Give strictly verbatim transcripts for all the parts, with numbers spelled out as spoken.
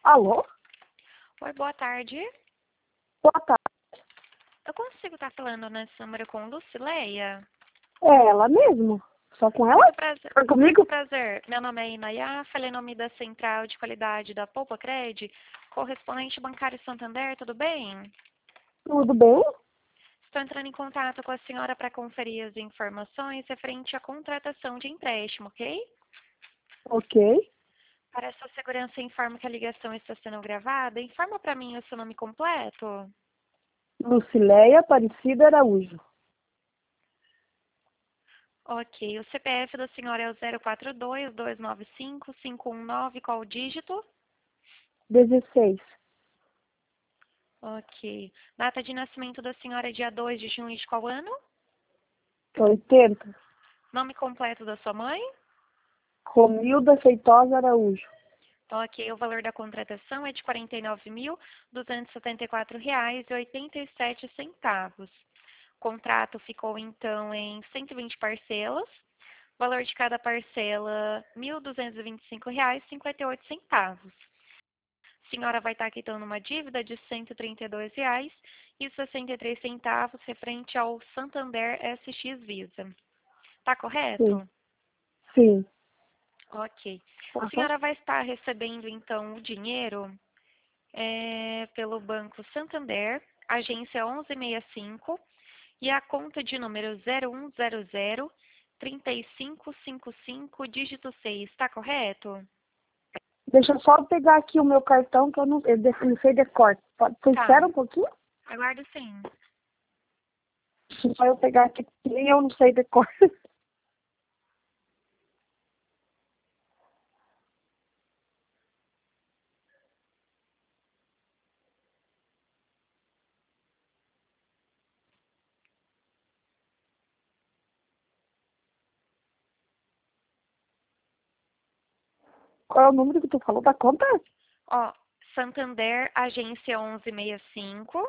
Alô? Oi, boa tarde. Boa tarde. Eu consigo estar falando nesse número com Lucileia? É ela mesmo? Só com ela? Muito prazer. Foi comigo? Muito prazer. Meu nome é Inayá, falei em nome da Central de Qualidade da Poupa Cred, correspondente bancário Santander, tudo bem? Tudo bem? Estou entrando em contato com a senhora para conferir as informações referente à contratação de empréstimo, ok? Ok. Para sua segurança, informo que a ligação está sendo gravada. Informa para mim o seu nome completo. Lucileia Aparecida Araújo. Ok. O C P F da senhora é o zero quatro dois, dois nove cinco, cinco um nove. Qual o dígito? dezesseis. Ok. Data de nascimento da senhora é dia dois de junho de qual ano? oitenta. Nome completo da sua mãe? Romilda Feitosa Araújo. Ok. O valor da contratação é de quarenta e nove mil, duzentos e setenta e quatro reais e oitenta e sete centavos. O contrato ficou, então, em cento e vinte parcelas. O valor de cada parcela, mil duzentos e vinte e cinco reais e cinquenta e oito centavos. A senhora vai estar quitando uma dívida de cento e trinta e dois reais e sessenta e três centavos referente ao Santander S X Visa. Tá Sim. correto? Sim. Ok. A Aham. senhora vai estar recebendo, então, o dinheiro é, pelo Banco Santander, agência onze sessenta e cinco, e a conta de número zero um zero zero, três cinco cinco cinco, dígito seis. Tá correto? Deixa eu só pegar aqui o meu cartão que eu não, eu de- não sei decor. Pode, você Tá. espera um pouquinho? Aguardo sim. Deixa só eu pegar aqui, que nem eu não sei decor. Qual é o número que tu falou da conta? Ó, Santander, agência onze sessenta e cinco,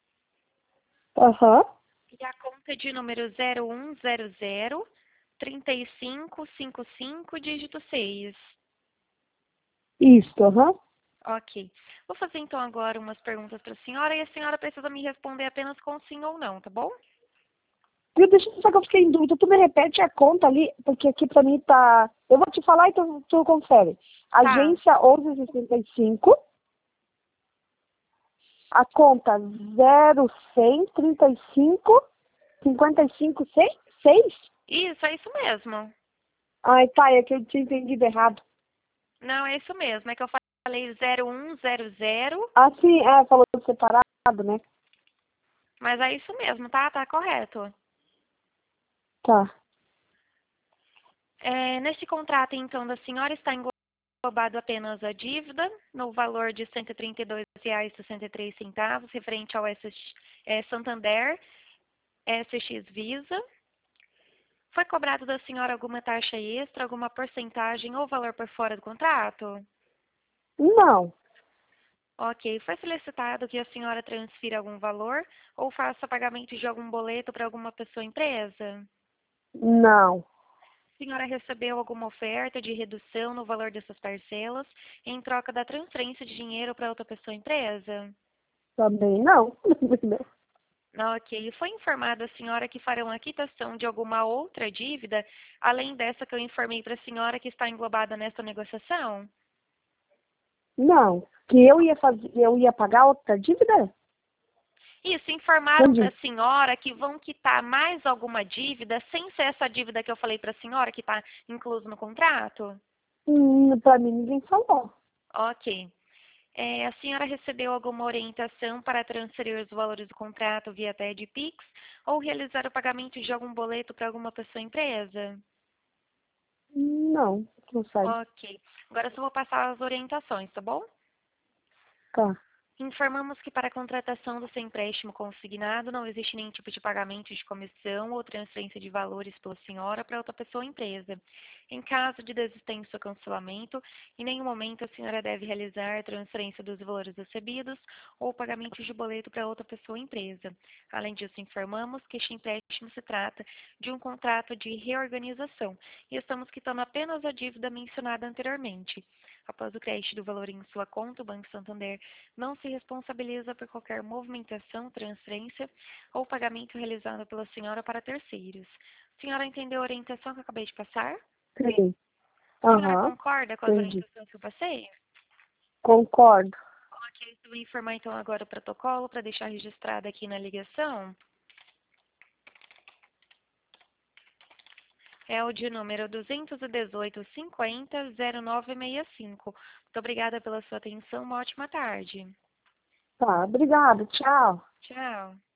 Aham. e a conta de número zero um zero zero, três cinco cinco cinco, dígito seis. Isso, aham. Ok. Vou fazer então agora umas perguntas para a senhora e a senhora precisa me responder apenas com sim ou não, tá bom? Viu, deixa eu só que eu fiquei em dúvida. Tu me repete a conta ali, porque aqui pra mim tá... Eu vou te falar e tu, tu confere. Tá. Agência onze sessenta e cinco, a conta zero cem, trinta e cinco, cinquenta e cinco, seis? Isso, é isso mesmo. Ai, tá, é que eu tinha entendido errado. Não, é isso mesmo. É que eu falei zero um zero zero, Ah, sim, é, falou separado, né? mas é isso mesmo, tá? Tá correto. Tá. É, nesse contrato, então, da senhora está englobado apenas a dívida, no valor de cento e trinta e dois reais e sessenta e três centavos, referente ao S X, é, Santander S X Visa. Foi cobrado da senhora alguma taxa extra, alguma porcentagem ou valor por fora do contrato? Não, Ok. Foi solicitado que a senhora transfira algum valor ou faça pagamento de algum boleto para alguma pessoa ou empresa? não, A senhora recebeu alguma oferta de redução no valor dessas parcelas em troca da transferência de dinheiro para outra pessoa ou empresa? também não. Ok. Foi informada a senhora que farão a quitação de alguma outra dívida, além dessa que eu informei para a senhora que está englobada nessa negociação? Não, que eu ia fazer, eu ia pagar outra dívida? Isso, informaram para Entendi. a senhora que vão quitar mais alguma dívida, sem ser essa dívida que eu falei para a senhora, que está incluso no contrato? Hum, pra mim ninguém falou. Ok. É, a senhora recebeu alguma orientação para transferir os valores do contrato via T E D Pix ou realizar o pagamento de algum boleto para alguma pessoa ou empresa? Não, não sai. Ok. Agora eu só vou passar as orientações, tá bom? Tá. Informamos que para a contratação do seu empréstimo consignado não existe nenhum tipo de pagamento de comissão ou transferência de valores pela senhora para outra pessoa ou empresa. Em caso de desistência ou cancelamento, em nenhum momento a senhora deve realizar transferência dos valores recebidos ou pagamento de boleto para outra pessoa ou empresa. Além disso, informamos que este empréstimo se trata de um contrato de reorganização e estamos quitando apenas a dívida mencionada anteriormente. Após o crédito do valor em sua conta, o Banco Santander não se responsabiliza por qualquer movimentação, transferência ou pagamento realizado pela senhora para terceiros. A senhora entendeu a orientação que eu acabei de passar? Sim. A senhora Aham. concorda com as Entendi. orientações que eu passei? Concordo. Ok, eu vou informar então agora o protocolo para deixar registrado aqui na ligação. É o de número duzentos e dezoito, cinquenta, zero nove seis cinco. Muito obrigada pela sua atenção. Uma ótima tarde. Tá, obrigada. Tchau. Tchau.